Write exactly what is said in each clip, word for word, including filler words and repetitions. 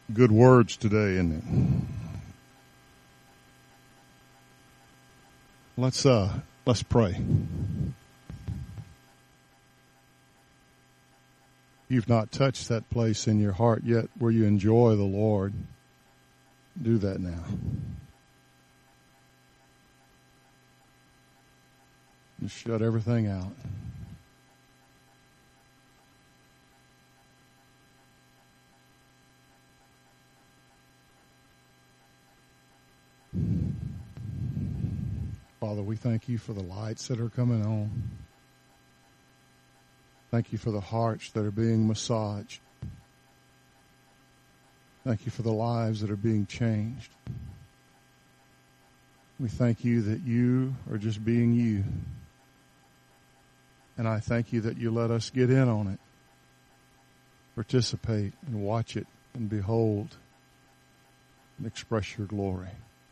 Good words today, isn't it? Let's uh let's pray. You've not touched that place in your heart yet where you enjoy the Lord. Do that now. Just shut everything out. Father, we thank you for the lights that are coming on. Thank you for the hearts that are being massaged. Thank you for the lives that are being changed. We thank you that you are just being you. And I thank you that you let us get in on it, participate and watch it and behold and express your glory.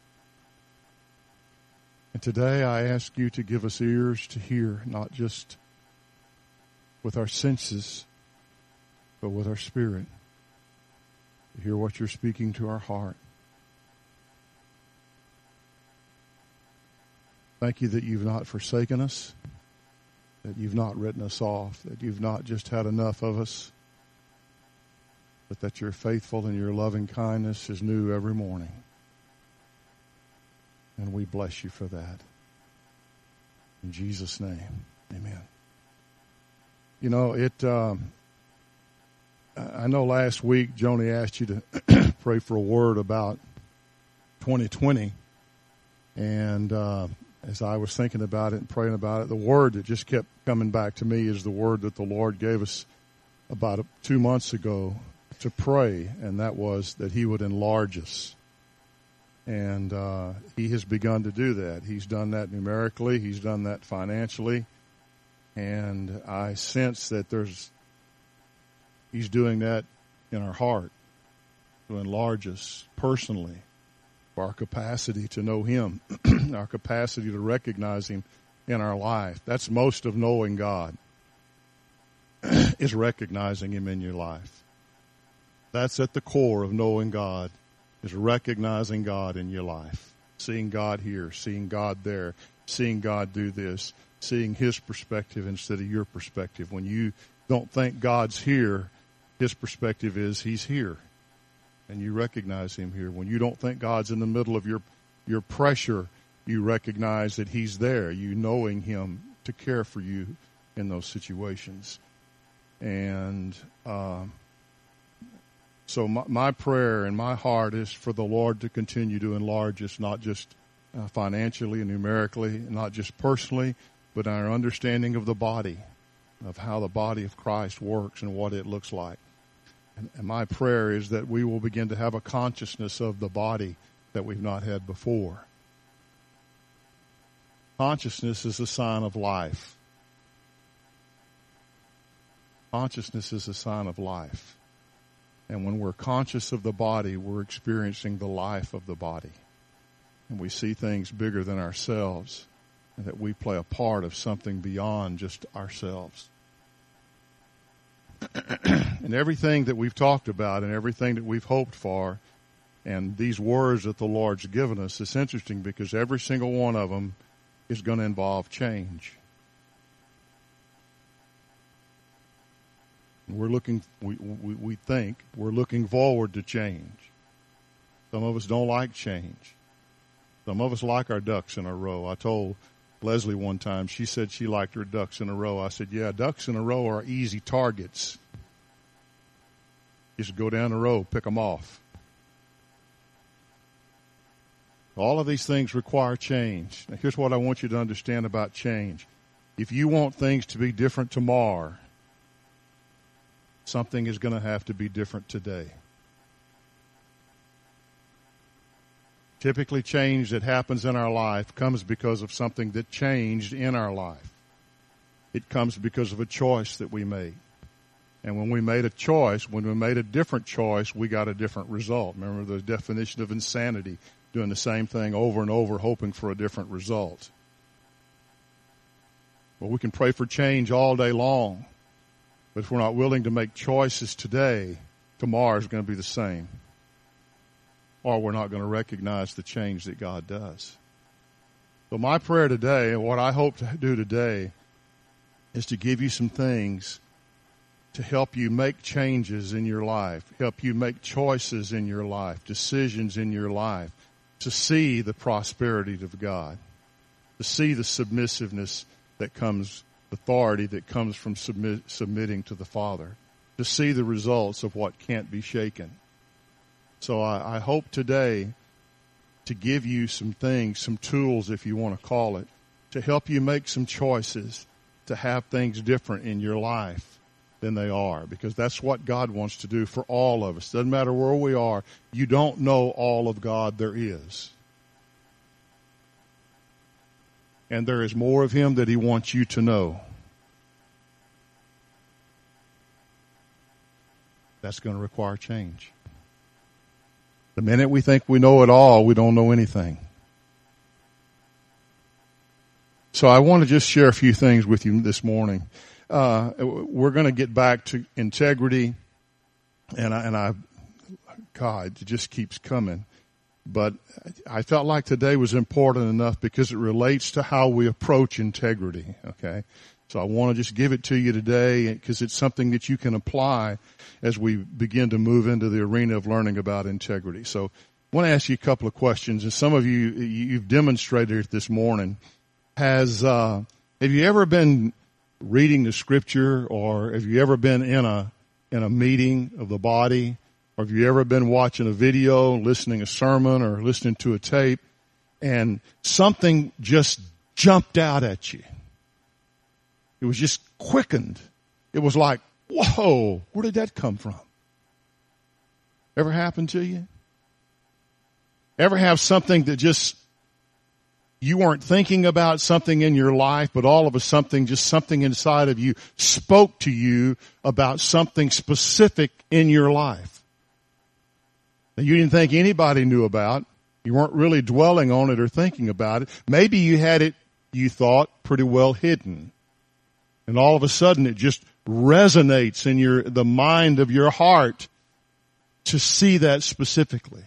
And today I ask you to give us ears to hear, not just with our senses, but with our spirit, to hear what you're speaking to our heart. Thank you that you've not forsaken us, that you've not written us off, that you've not just had enough of us, but that you're faithful and your loving kindness is new every morning. And we bless you for that. In Jesus' name, amen. You know, it. Um, I know last week Joni asked you to pray for a word about twenty twenty. And uh, as I was thinking about it and praying about it, the word that just kept coming back to me is the word that the Lord gave us about two months ago to pray, and that was that he would enlarge us. And uh, he has begun to do that. He's done that numerically. He's done that financially. And I sense that there's, he's doing that in our heart to enlarge us personally, for our capacity to know him, our capacity to recognize him in our life. That's most of knowing God, is recognizing him in your life. That's at the core of knowing God, is recognizing God in your life, seeing God here, seeing God there, seeing God do this, seeing his perspective instead of your perspective. When you don't think God's here, his perspective is he's here, and you recognize him here. When you don't think God's in the middle of your your pressure, you recognize that he's there, you knowing him to care for you in those situations. And um So my, my prayer and my heart is for the Lord to continue to enlarge us, not just uh, financially and numerically, not just personally, but our understanding of the body, of how the body of Christ works and what it looks like. And, and my prayer is that we will begin to have a consciousness of the body that we've not had before. Consciousness is a sign of life. Consciousness is a sign of life. And when we're conscious of the body, we're experiencing the life of the body. And we see things bigger than ourselves, and that we play a part of something beyond just ourselves. And everything that we've talked about and everything that we've hoped for, and these words that the Lord's given us, it's interesting because every single one of them is going to involve change. We're looking, we, we, we think we're looking forward to change. Some of us don't like change. Some of us like our ducks in a row. I told Leslie one time, she said she liked her ducks in a row. I said, yeah, ducks in a row are easy targets. Just go down the row, pick them off. All of these things require change. Now, here's what I want you to understand about change. If you want things to be different tomorrow, something is going to have to be different today. Typically, change that happens in our life comes because of something that changed in our life. It comes because of a choice that we made. And when we made a choice, when we made a different choice, we got a different result. Remember the definition of insanity, doing the same thing over and over, hoping for a different result. Well, we can pray for change all day long. But if we're not willing to make choices today, tomorrow is going to be the same. or we're not going to recognize the change that God does. So my prayer today, and what I hope to do today, is to give you some things to help you make changes in your life, help you make choices in your life, decisions in your life, to see the prosperity of God, to see the submissiveness that comes, authority that comes from submit, submitting to the Father, to see the results of what can't be shaken. So I, I hope today to give you some things, some tools, if you want to call it, to help you make some choices, to have things different in your life than they are, because that's what God wants to do for all of us. Doesn't matter where we are. You don't know all of God there is. And there is more of Him that He wants you to know. That's going to require change. The minute we think we know it all, we don't know anything. So I want to just share a few things with you this morning. Uh, we're going to get back to integrity, and I, and I, God, it just keeps coming. But I felt like today was important enough because it relates to how we approach integrity, okay? So I want to just give it to you today because it's something that you can apply as we begin to move into the arena of learning about integrity. So I want to ask you a couple of questions, and some of you, you've demonstrated it this morning. Has, uh, have you ever been reading the scripture, or have you ever been in a, in a meeting of the body, or have you ever been watching a video, listening a sermon, or listening to a tape, and something just jumped out at you? It was just quickened. It was like, whoa, where did that come from? Ever happened to you? Ever have something that just, you weren't thinking about something in your life, but all of a sudden, just something inside of you spoke to you about something specific in your life that you didn't think anybody knew about. You weren't really dwelling on it or thinking about it. Maybe you had it, you thought, pretty well hidden. And all of a sudden it just resonates in your, the mind of your heart to see that specifically.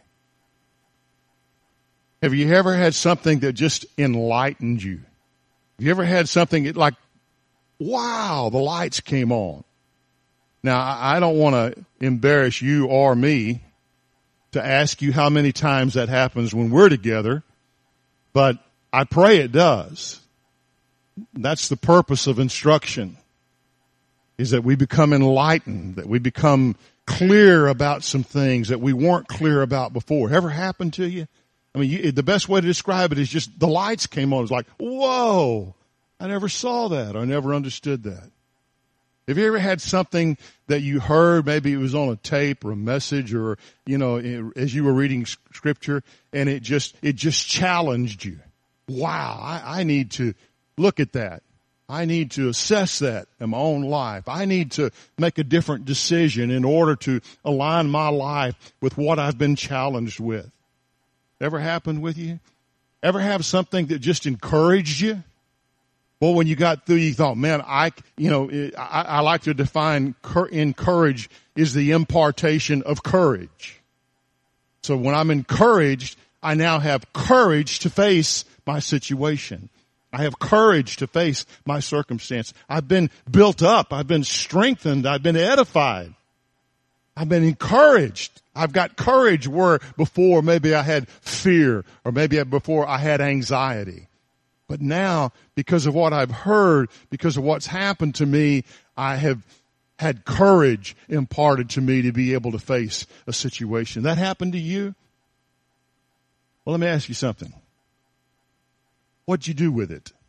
Have you ever had something that just enlightened you? Have you ever had something that like, wow, the lights came on? Now, I don't want to embarrass you or me to ask you how many times that happens when we're together, but I pray it does. That's the purpose of instruction, is that we become enlightened, that we become clear about some things that we weren't clear about before. Ever happened to you? I mean, you, the best way to describe it is just the lights came on. It's like, whoa, I never saw that. Or I never understood that. Have you ever had something that you heard, maybe it was on a tape or a message or, you know, as you were reading scripture, and it just, it just challenged you? Wow, I, I need to look at that. I need to assess that in my own life. I need to make a different decision in order to align my life with what I've been challenged with. Ever happened with you? Ever have something that just encouraged you? Well, when you got through, you thought, man, I, you know, I, I like to define encourage is the impartation of courage. So when I'm encouraged, I now have courage to face my situation. I have courage to face my circumstance. I've been built up. I've been strengthened. I've been edified. I've been encouraged. I've got courage where before maybe I had fear or maybe before I had anxiety. But now, because of what I've heard, because of what's happened to me, I have had courage imparted to me to be able to face a situation. That happened to you? Well, let me ask you something. What'd you do with it?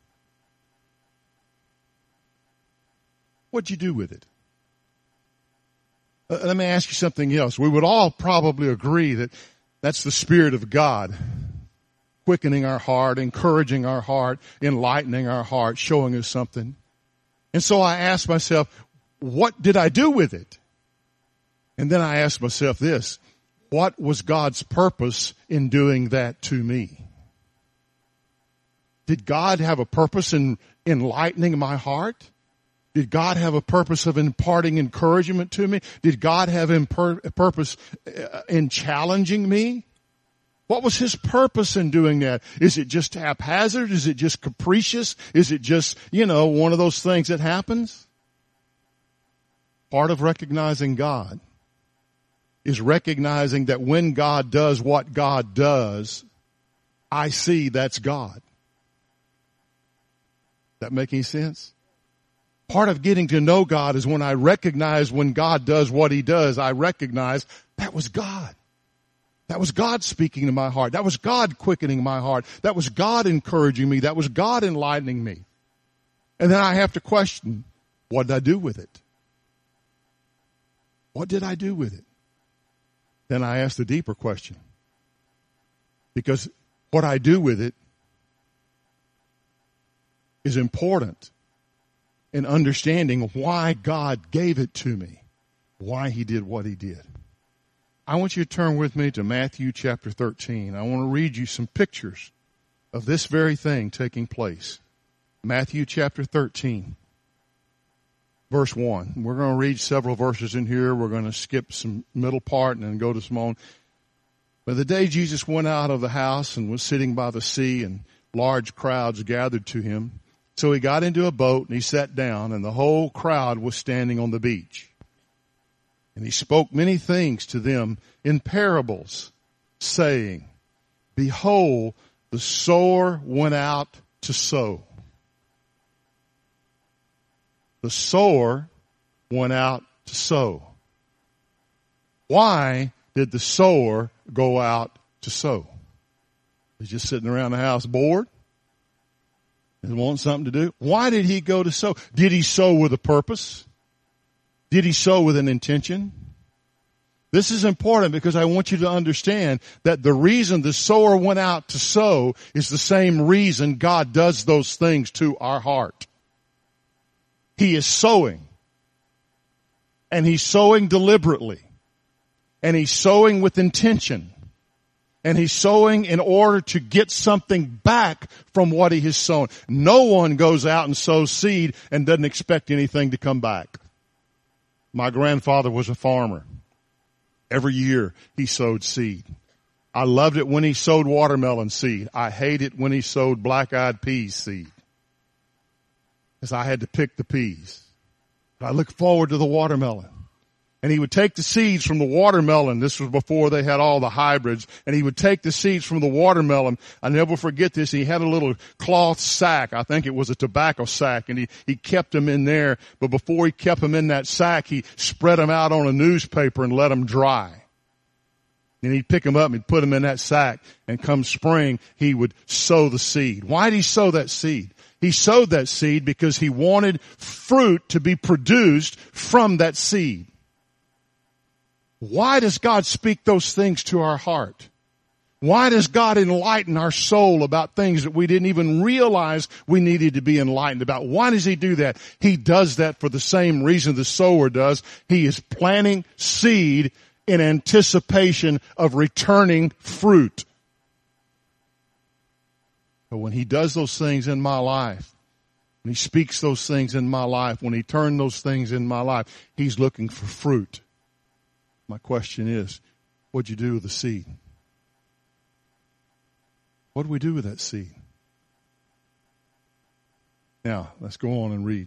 What'd you do with it? Uh, let me ask you something else. We would all probably agree that that's the Spirit of God quickening our heart, encouraging our heart, enlightening our heart, showing us something. And so I asked myself, what did I do with it? And then I asked myself this, what was God's purpose in doing that to me? Did God have a purpose in enlightening my heart? Did God have a purpose of imparting encouragement to me? Did God have a purpose in challenging me? What was his purpose in doing that? Is it just haphazard? Is it just capricious? Is it just, you know, one of those things that happens? Part of recognizing God is recognizing that when God does what God does, I see that's God. That make any sense? Part of getting to know God is when I recognize when God does what he does, I recognize that was God. That was God speaking to my heart. That was God quickening my heart. That was God encouraging me. That was God enlightening me. And then I have to question, what did I do with it? What did I do with it? Then I ask the deeper question. Because what I do with it is important in understanding why God gave it to me, why he did what he did. I want you to turn with me to Matthew chapter thirteen. I want to read you some pictures of this very thing taking place. Matthew chapter thirteen, verse one. We're going to read several verses in here. We're going to skip some middle part and then go to some on. But the day Jesus went out of the house and was sitting by the sea, and large crowds gathered to him. So he got into a boat and he sat down, and the whole crowd was standing on the beach. And he spoke many things to them in parables, saying, Behold, the sower went out to sow. The sower went out to sow. Why did the sower go out to sow? He's just sitting around the house bored and wanting something to do. Why did he go to sow? Did he sow with a purpose? Did he sow with an intention? This is important because I want you to understand that the reason the sower went out to sow is the same reason God does those things to our heart. He is sowing. And he's sowing deliberately. And he's sowing with intention. And he's sowing in order to get something back from what he has sown. No one goes out and sows seed and doesn't expect anything to come back. My grandfather was a farmer. Every year he sowed seed. I loved it when he sowed watermelon seed. I hate it when he sowed black-eyed peas seed, because I had to pick the peas. But I look forward to the watermelon. And he would take the seeds from the watermelon. This was before they had all the hybrids. And he would take the seeds from the watermelon. I never forget this. He had a little cloth sack. I think it was a tobacco sack. And he, he kept them in there. But before he kept them in that sack, he spread them out on a newspaper and let them dry. And he'd pick them up and he'd put them in that sack. And come spring, he would sow the seed. Why did he sow that seed? He sowed that seed because he wanted fruit to be produced from that seed. Why does God speak those things to our heart? Why does God enlighten our soul about things that we didn't even realize we needed to be enlightened about? Why does he do that? He does that for the same reason the sower does. He is planting seed in anticipation of returning fruit. But when he does those things in my life, when he speaks those things in my life, when he turns those things in my life, he's looking for fruit. My question is, what'd you do with the seed? What do we do with that seed? Now, let's go on and read.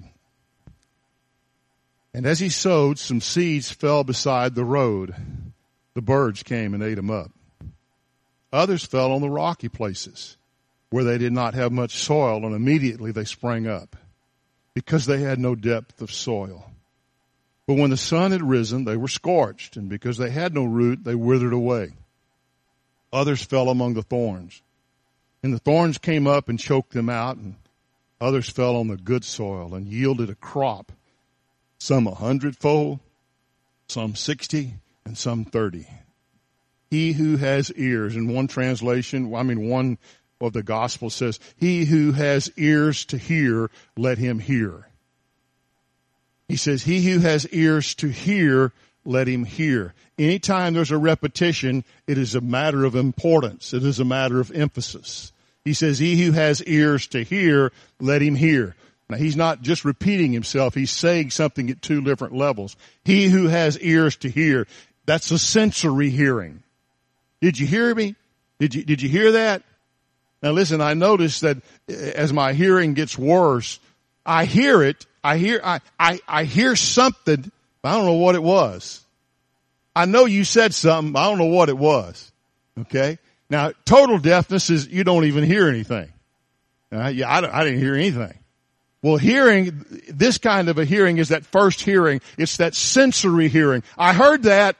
And as he sowed, some seeds fell beside the road. The birds came and ate them up. Others fell on the rocky places, where they did not have much soil, and immediately they sprang up, because they had no depth of soil. But when the sun had risen, they were scorched, and because they had no root, they withered away. Others fell among the thorns, and the thorns came up and choked them out, and others fell on the good soil and yielded a crop, some a hundredfold, some sixty, and some thirty. He who has ears, in one translation, I mean one of the gospel says, he who has ears to hear, let him hear. He says, he who has ears to hear, let him hear. Anytime there's a repetition, it is a matter of importance. It is a matter of emphasis. He says, he who has ears to hear, let him hear. Now, he's not just repeating himself. He's saying something at two different levels. He who has ears to hear, that's a sensory hearing. Did you hear me? Did you, did you hear that? Now listen, I noticed that as my hearing gets worse, I hear it. I hear, I, I, I hear something, but I don't know what it was. I know you said something, but I don't know what it was. Okay? Now, total deafness is you don't even hear anything. Uh, yeah, I, I didn't hear anything. Well, hearing, this kind of a hearing is that first hearing. It's that sensory hearing. I heard that.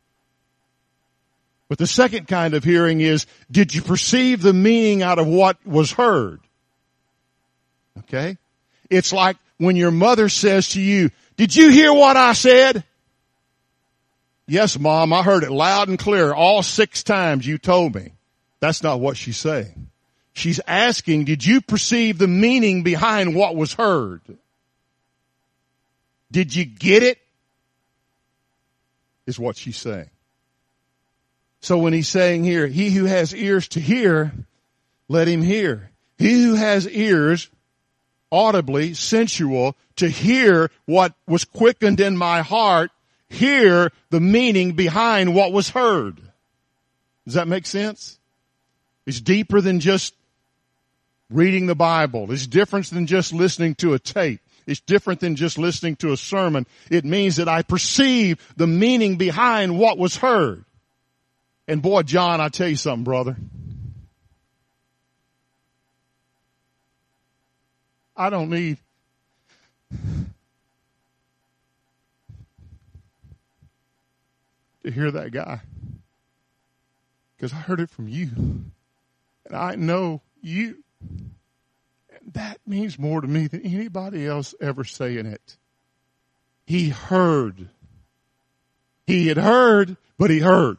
But the second kind of hearing is, did you perceive the meaning out of what was heard? Okay? It's like when your mother says to you, did you hear what I said? Yes, Mom, I heard it loud and clear all six times you told me. That's not what she's saying. She's asking, did you perceive the meaning behind what was heard? Did you get it? Is what she's saying. So when he's saying here, he who has ears to hear, let him hear. He who has ears, audibly, sensual, to hear what was quickened in my heart, hear the meaning behind what was heard. Does that make sense? It's deeper than just reading the Bible. It's different than just listening to a tape. It's different than just listening to a sermon. It means that I perceive the meaning behind what was heard. And boy, John, I tell you something, brother. I don't need to hear that guy, because I heard it from you, and I know you. And that means more to me than anybody else ever saying it. He heard. He had heard, but he heard.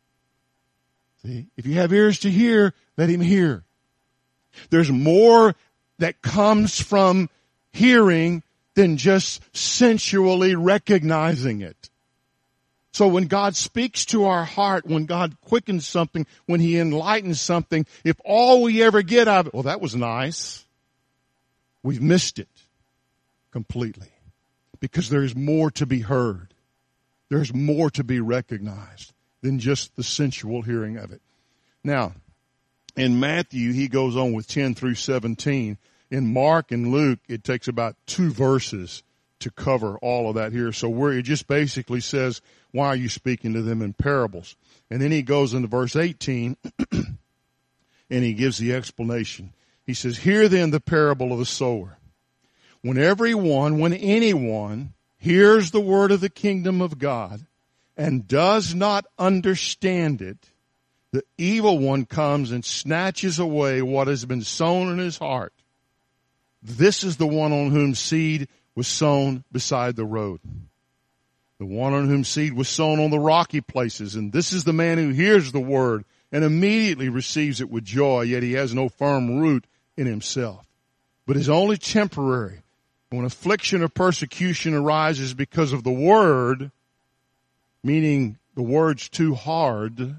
See, if you have ears to hear, let him hear. There's more that comes from hearing than just sensually recognizing it. So when God speaks to our heart, when God quickens something, when he enlightens something, if all we ever get out of it, well, that was nice, we've missed it completely. Because there's more to be heard. There's more to be recognized than just the sensual hearing of it. Now, in Matthew, he goes on with ten through seventeen. In Mark and Luke, it takes about two verses to cover all of that here. So where it just basically says, why are you speaking to them in parables? And then he goes into verse eighteen, and he gives the explanation. He says, hear then the parable of the sower. When everyone, when anyone hears the word of the kingdom of God and does not understand it, the evil one comes and snatches away what has been sown in his heart. This is the one on whom seed was sown beside the road. The one on whom seed was sown on the rocky places. And this is the man who hears the word and immediately receives it with joy, yet he has no firm root in himself, but is only temporary. When affliction or persecution arises because of the word, meaning the word's too hard,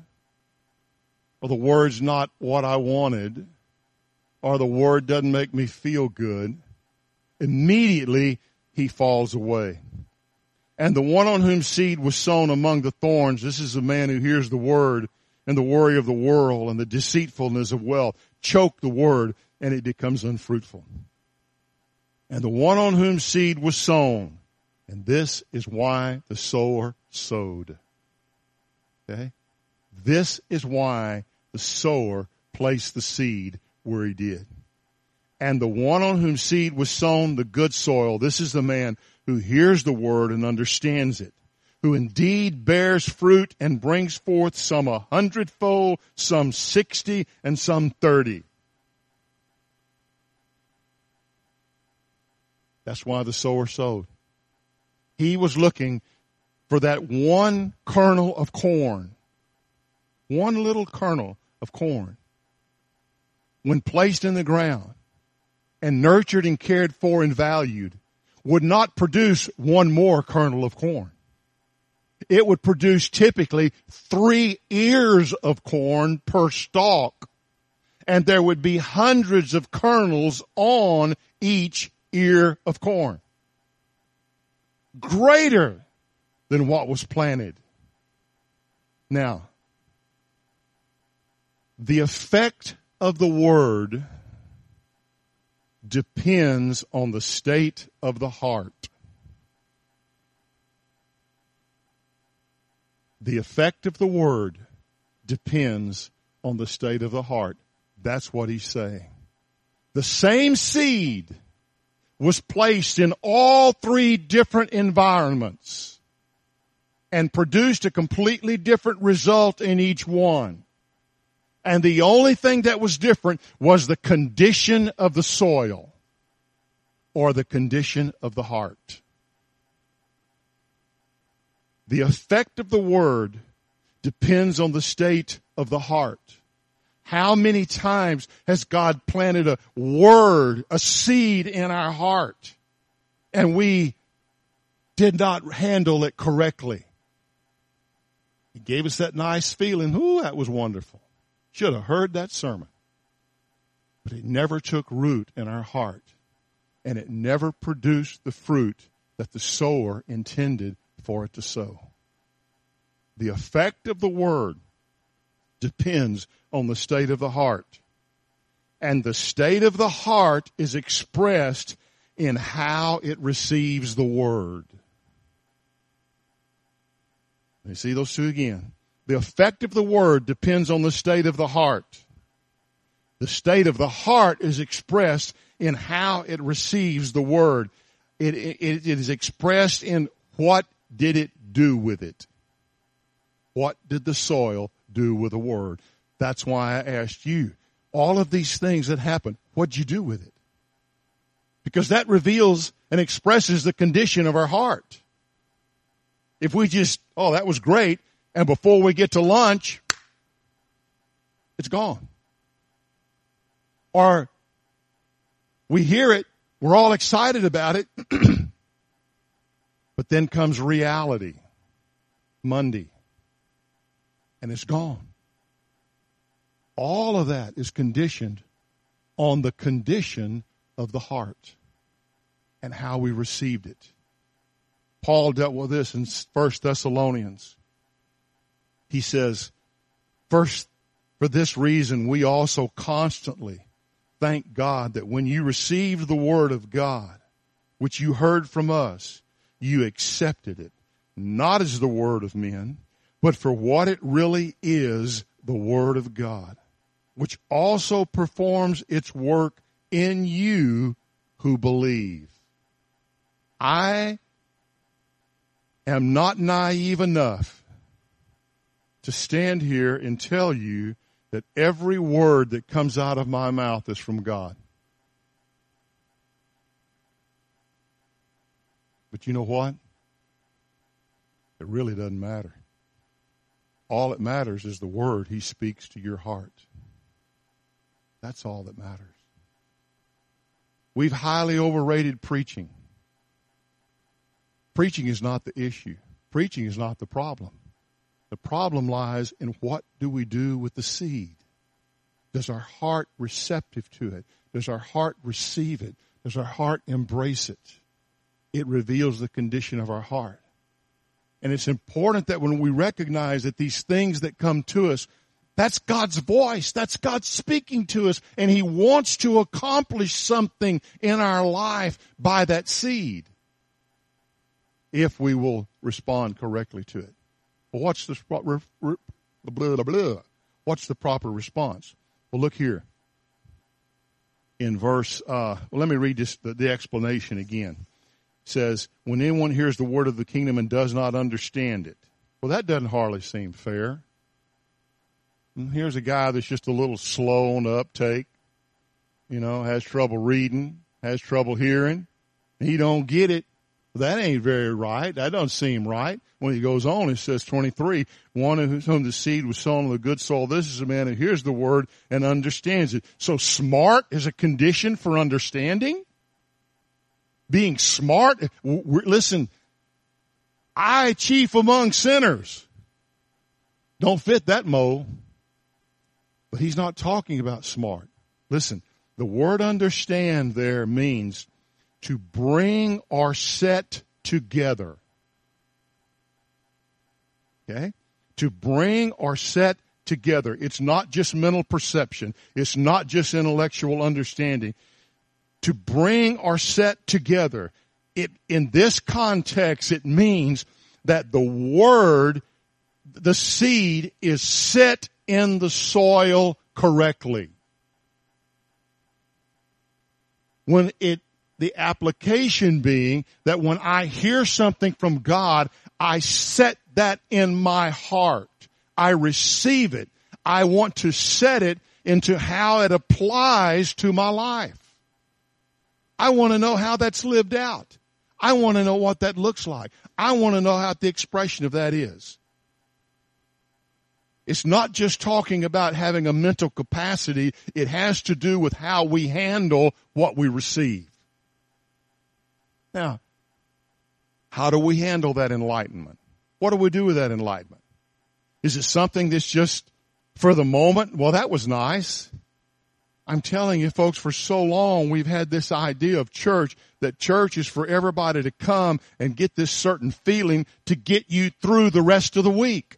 or the word's not what I wanted, or the word doesn't make me feel good, immediately he falls away. And the one on whom seed was sown among the thorns, this is the man who hears the word, and the worry of the world and the deceitfulness of wealth choke the word, and it becomes unfruitful. And the one on whom seed was sown, and this is why the sower sowed. Okay? This is why the sower placed the seed where he did. And the one on whom seed was sown, the good soil, this is the man who hears the word and understands it, who indeed bears fruit and brings forth some a hundredfold, some sixty, and some thirty. That's why the sower sowed. He was looking for that one kernel of corn, one little kernel of corn, when placed in the ground and nurtured and cared for and valued, would not produce one more kernel of corn. It would produce typically three ears of corn per stalk, and there would be hundreds of kernels on each ear of corn. Greater than what was planted. Now, The effect of the word depends on the state of the heart. The effect of the word depends on the state of the heart. That's what he's saying. The same seed was placed in all three different environments and produced a completely different result in each one. And the only thing that was different was the condition of the soil or the condition of the heart. The effect of the word depends on the state of the heart. How many times has God planted a word, a seed in our heart, and we did not handle it correctly? He gave us that nice feeling. Ooh, that was wonderful. Should have heard that sermon. But it never took root in our heart, and it never produced the fruit that the sower intended for it to sow. The effect of the word depends on the state of the heart. And the state of the heart is expressed in how it receives the word. Let me see those two again. The effect of the word depends on the state of the heart. The state of the heart is expressed in how it receives the word. It, it, it is expressed in what did it do with it. What did the soil do with the word? That's why I asked you, all of these things that happen, what'd you do with it? Because that reveals and expresses the condition of our heart. If we just, oh, that was great, and before we get to lunch, it's gone. Or we hear it, we're all excited about it, but then comes reality, Monday, and it's gone. All of that is conditioned on the condition of the heart and how we received it. Paul dealt with this in First Thessalonians. He says, first, for this reason, we also constantly thank God that when you received the word of God, which you heard from us, you accepted it, not as the word of men, but for what it really is, the word of God, which also performs its work in you who believe. I am not naive enough to stand here and tell you that every word that comes out of my mouth is from God. But you know what? It really doesn't matter. All that matters is the word he speaks to your heart. That's all that matters. We've highly overrated preaching. Preaching is not the issue. Preaching is not the problem. The problem lies in what do we do with the seed? Does our heart receptive to it? Does our heart receive it? Does our heart embrace it? It reveals the condition of our heart. And it's important that when we recognize that these things that come to us, that's God's voice. That's God speaking to us. And he wants to accomplish something in our life by that seed, if we will respond correctly to it. Well, what's the, blah, blah, blah. What's the proper response? Well, look here. In verse, uh, well, let me read this, the, the explanation again. It says, when anyone hears the word of the kingdom and does not understand it. Well, that doesn't hardly seem fair. And here's a guy that's just a little slow on the uptake, you know, has trouble reading, has trouble hearing. He don't get it. Well, that ain't very right. That doesn't seem right. When he goes on, it says twenty-three, one of whom the seed was sown on the good soil. This is a man who hears the word and understands it. So smart is a condition for understanding? Being smart? Listen, I, chief among sinners, don't fit that mold. But he's not talking about smart. Listen, the word understand there means to bring or set together. Okay? To bring or set together. It's not just mental perception. It's not just intellectual understanding. To bring or set together, it, in this context, it means that the word, the seed, is set in the soil correctly. When it, the application being that when I hear something from God, I set that in my heart. I receive it. I want to set it into how it applies to my life. I want to know how that's lived out. I want to know what that looks like. I want to know how the expression of that is. It's not just talking about having a mental capacity. It has to do with how we handle what we receive. Now, how do we handle that enlightenment? What do we do with that enlightenment? Is it something that's just for the moment? Well, that was nice. I'm telling you, folks, for so long we've had this idea of church, that church is for everybody to come and get this certain feeling to get you through the rest of the week.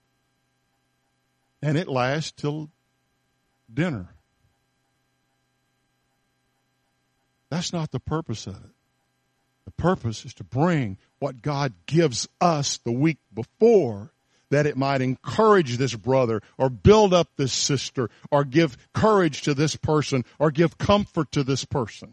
And it lasts till dinner. That's not the purpose of it. The purpose is to bring what God gives us the week before, that it might encourage this brother or build up this sister or give courage to this person or give comfort to this person.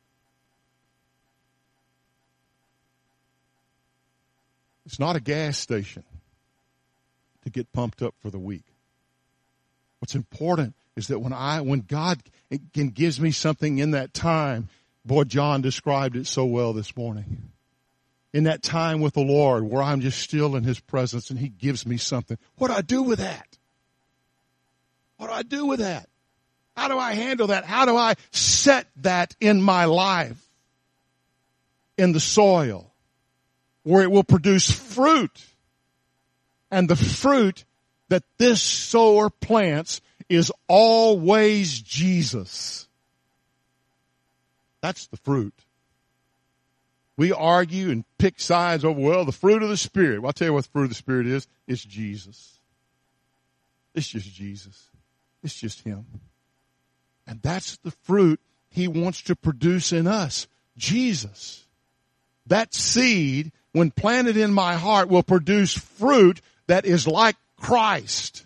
It's not a gas station to get pumped up for the week. What's important is that when I, when God can gives me something in that time, boy, John described it so well this morning. In that time with the Lord where I'm just still in His presence and He gives me something. What do I do with that? What do I do with that? How do I handle that? How do I set that in my life, in the soil, where it will produce fruit? And the fruit that this sower plants is always Jesus. That's the fruit. We argue and pick sides over, well, the fruit of the Spirit. Well, I'll tell you what the fruit of the Spirit is. It's Jesus. It's just Jesus. It's just Him. And that's the fruit He wants to produce in us. Jesus. That seed, when planted in my heart, will produce fruit that is like Christ.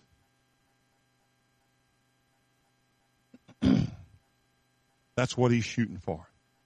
That's what He's shooting for.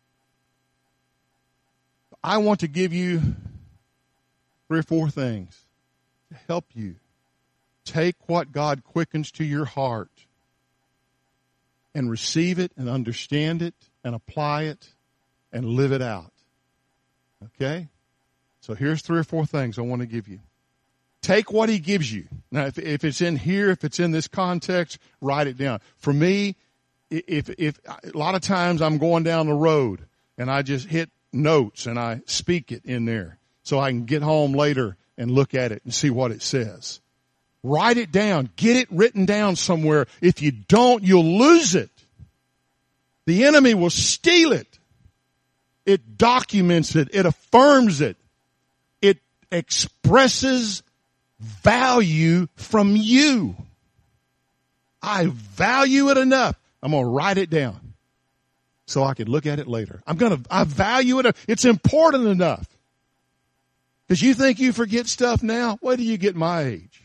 I want to give you three or four things to help you take what God quickens to your heart and receive it and understand it and apply it and live it out. Okay? So here's three or four things I want to give you. Take what He gives you. Now, if, if it's in here, if it's in this context, write it down. For me, if, if a lot of times I'm going down the road and I just hit notes and I speak it in there so I can get home later and look at it and see what it says. Write it down. Get it written down somewhere. If you don't, you'll lose it. The enemy will steal it. It documents it. It affirms it. It expresses value from you. I value it enough. I'm going to write it down so I can look at it later. I'm going to, I value it. It's important enough. Because you think you forget stuff now? Wait till you get my age.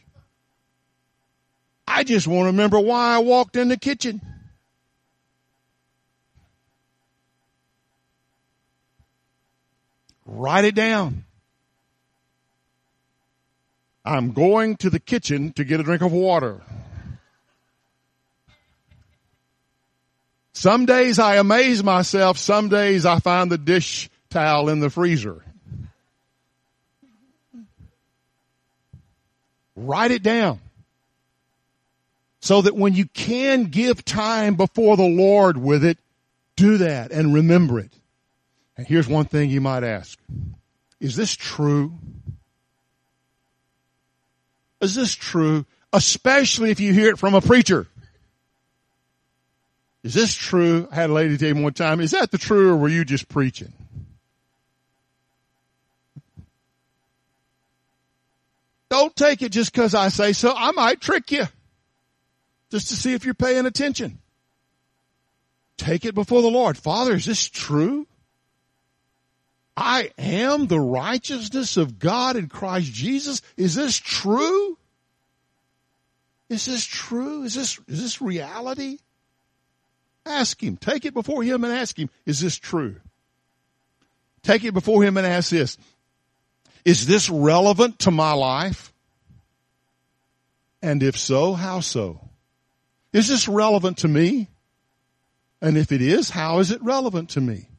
I just want to remember why I walked in the kitchen. Write it down. I'm going to the kitchen to get a drink of water. Some days I amaze myself. Some days I find the dish towel in the freezer. Write it down. So that when you can give time before the Lord with it, do that and remember it. And here's one thing you might ask. Is this true? Is this true? Especially if you hear it from a preacher. Is this true? I had a lady tell me one time, is that the true or were you just preaching? Don't take it just because I say so. I might trick you. just to see if you're paying attention. Take it before the Lord. Father, is this true? I am the righteousness of God in Christ Jesus. Is this true? Is this true? Is this, is this reality? Ask him. Take it before him and ask him, is this true? Take it before him and ask this, is this relevant to my life? And if so, how so? Is this relevant to me? And if it is, how is it relevant to me?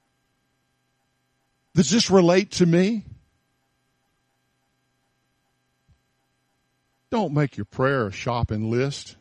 Does this relate to me? Don't make your prayer a shopping list.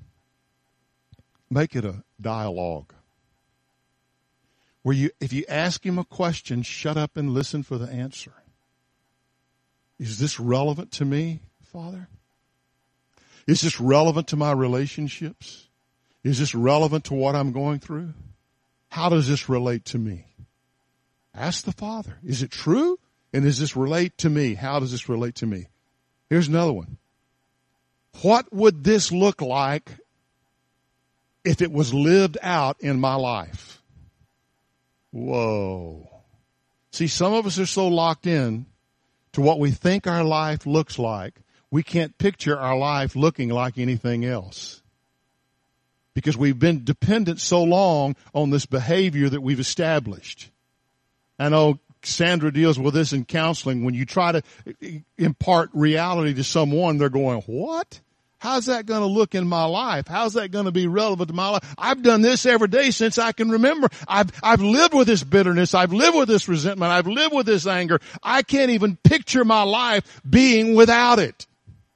Make it a dialogue. Where you, if you ask him a question, shut up and listen for the answer. Is this relevant to me, Father? Is this relevant to my relationships? Is this relevant to what I'm going through? How does this relate to me? Ask the Father. Is it true? And does this relate to me? How does this relate to me? Here's another one. What would this look like if it was lived out in my life? Whoa. See, some of us are so locked in to what we think our life looks like, we can't picture our life looking like anything else. Because we've been dependent so long on this behavior that we've established. I know Sandra deals with this in counseling. When you try to impart reality to someone, they're going, what? How's that going to look in my life? How's that going to be relevant to my life? I've done this every day since I can remember. I've, I've lived with this bitterness. I've lived with this resentment. I've lived with this anger. I can't even picture my life being without it.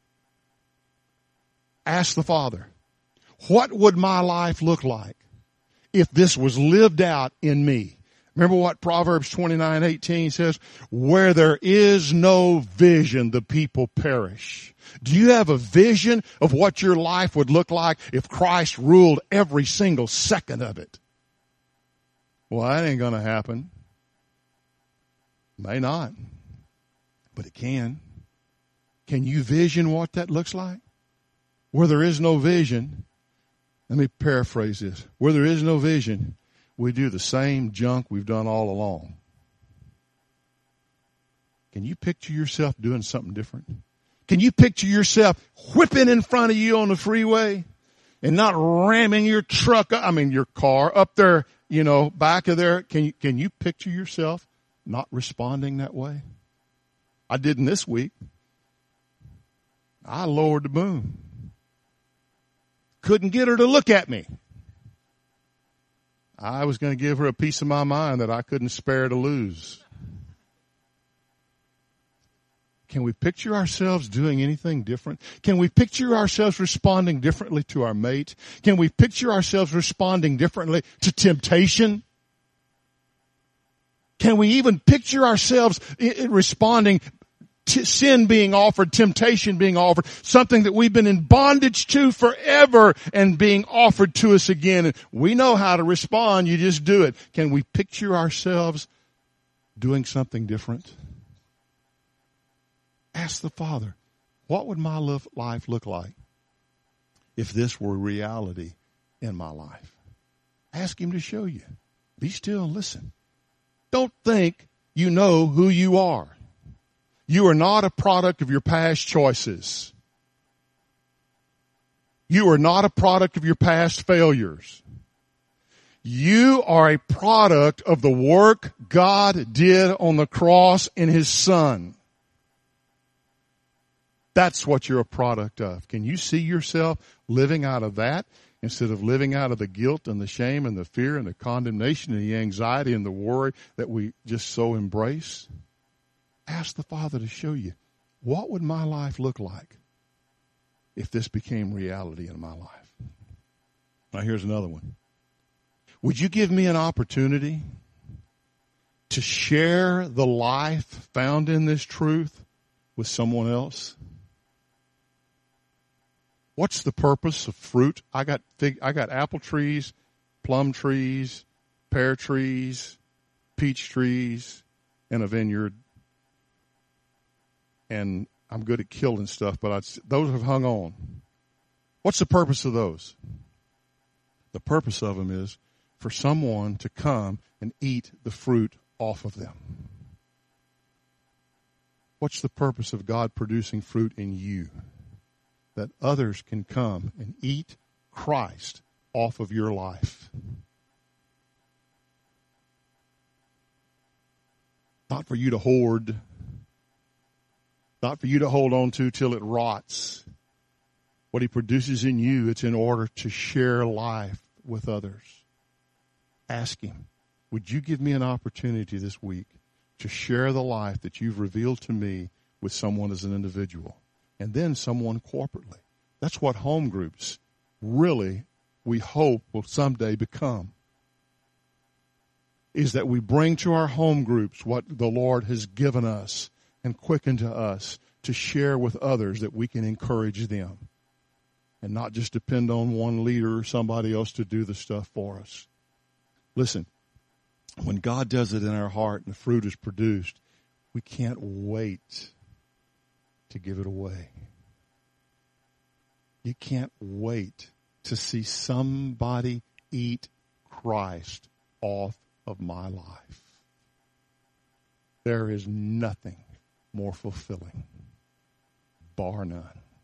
Ask the Father, what would my life look like if this was lived out in me? Remember what Proverbs twenty-nine eighteen says? Where there is no vision, the people perish. Do you have a vision of what your life would look like if Christ ruled every single second of it? Well, that ain't going to happen. May not, but it can. Can you vision what that looks like? Where there is no vision, let me paraphrase this. Where there is no vision, we do the same junk we've done all along. Can you picture yourself doing something different? Can you picture yourself whipping in front of you on the freeway and not ramming your truck, I mean your car up there, you know, back of there? Can you, can you picture yourself not responding that way? I didn't this week. I lowered the boom. Couldn't get her to look at me. I was going to give her a piece of my mind that I couldn't spare to lose. Can we picture ourselves doing anything different? Can we picture ourselves responding differently to our mate? Can we picture ourselves responding differently to temptation? Can we even picture ourselves responding to sin being offered, temptation being offered, something that we've been in bondage to forever and being offered to us again? And we know how to respond. You just do it. Can we picture ourselves doing something different? Ask the Father, what would my life look like if this were reality in my life? Ask him to show you. Be still and listen. Don't think you know who you are. You are not a product of your past choices. You are not a product of your past failures. You are a product of the work God did on the cross in His Son. That's what you're a product of. Can you see yourself living out of that instead of living out of the guilt and the shame and the fear and the condemnation and the anxiety and the worry that we just so embrace? Ask the Father to show you, what would my life look like if this became reality in my life? Now here's another one. Would you give me an opportunity to share the life found in this truth with someone else? What's the purpose of fruit? I got fig, I got apple trees, plum trees, pear trees, peach trees, and a vineyard. And I'm good at killing stuff, but I, those have hung on. What's the purpose of those? The purpose of them is for someone to come and eat the fruit off of them. What's the purpose of God producing fruit in you? That others can come and eat Christ off of your life. Not for you to hoard. Not for you to hold on to till it rots. What he produces in you, it's in order to share life with others. Ask him, would you give me an opportunity this week to share the life that you've revealed to me with someone as an individual, and then someone corporately? That's what home groups really, we hope, will someday become. Is that we bring to our home groups what the Lord has given us and quickened to us to share with others, that we can encourage them and not just depend on one leader or somebody else to do the stuff for us. Listen, when God does it in our heart and the fruit is produced, we can't wait to give it away. You can't wait to see somebody eat Christ off of my life. There is nothing more fulfilling, bar none.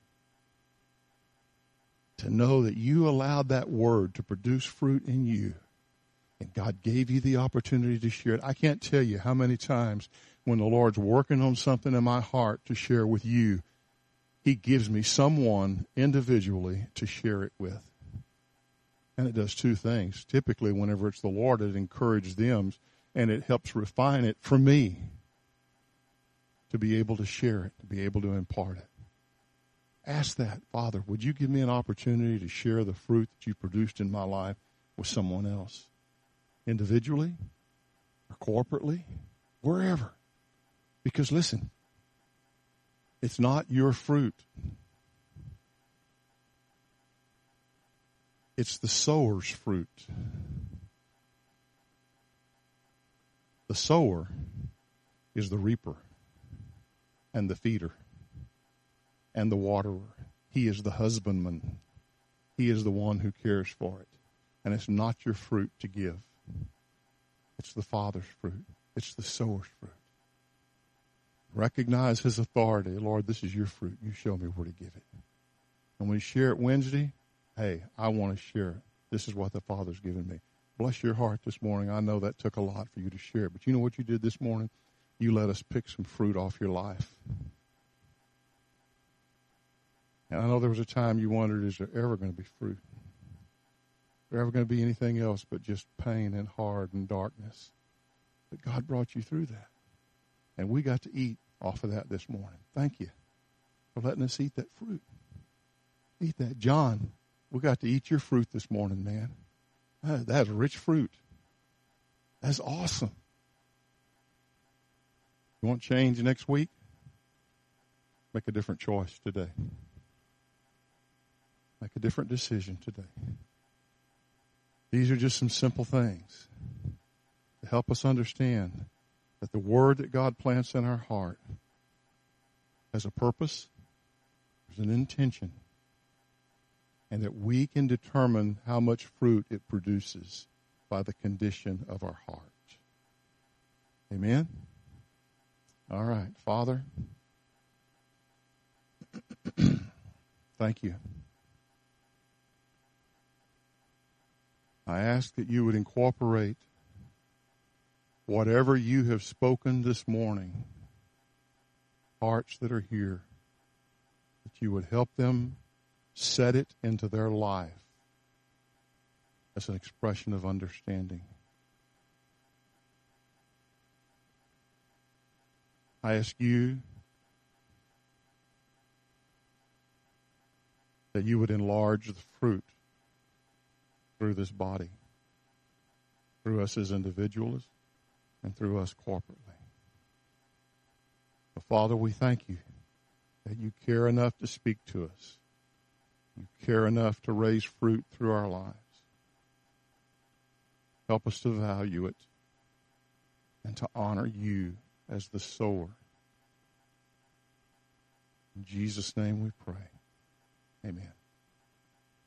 To know that you allowed that word to produce fruit in you, and God gave you the opportunity to share it. I can't tell you how many times when the Lord's working on something in my heart to share with you, he gives me someone individually to share it with. And it does two things. Typically, whenever it's the Lord, it encourages them, and it helps refine it for me to be able to share it, to be able to impart it. Ask that, Father, would you give me an opportunity to share the fruit that you produced in my life with someone else? Individually or corporately, wherever. Because listen, it's not your fruit. It's the sower's fruit. The sower is the reaper and the feeder and the waterer. He is the husbandman. He is the one who cares for it. And it's not your fruit to give. It's the Father's fruit. It's the sower's fruit. Recognize his authority. Lord, this is your fruit. You show me where to give it. And when we share it Wednesday, hey, I want to share it. This is what the Father's given me. Bless your heart this morning. I know that took a lot for you to share. But you know what you did this morning? You let us pick some fruit off your life. And I know there was a time you wondered, is there ever going to be fruit? Is there ever going to be anything else but just pain and hard and darkness? But God brought you through that. And we got to eat off of that this morning. Thank you for letting us eat that fruit. Eat that. John, we got to eat your fruit this morning, man. That, that's rich fruit. That's awesome. You want change next week? Make a different choice today. Make a different decision today. These are just some simple things to help us understand that the word that God plants in our heart has a purpose, there's an intention, and that we can determine how much fruit it produces by the condition of our heart. Amen? All right, Father, thank you. I ask that you would incorporate whatever you have spoken this morning, hearts that are here, that you would help them set it into their life as an expression of understanding. I ask you that you would enlarge the fruit through this body, through us as individuals, and through us corporately. But Father, we thank you that you care enough to speak to us. You care enough to raise fruit through our lives. Help us to value it and to honor you as the sower. In Jesus' name we pray. Amen.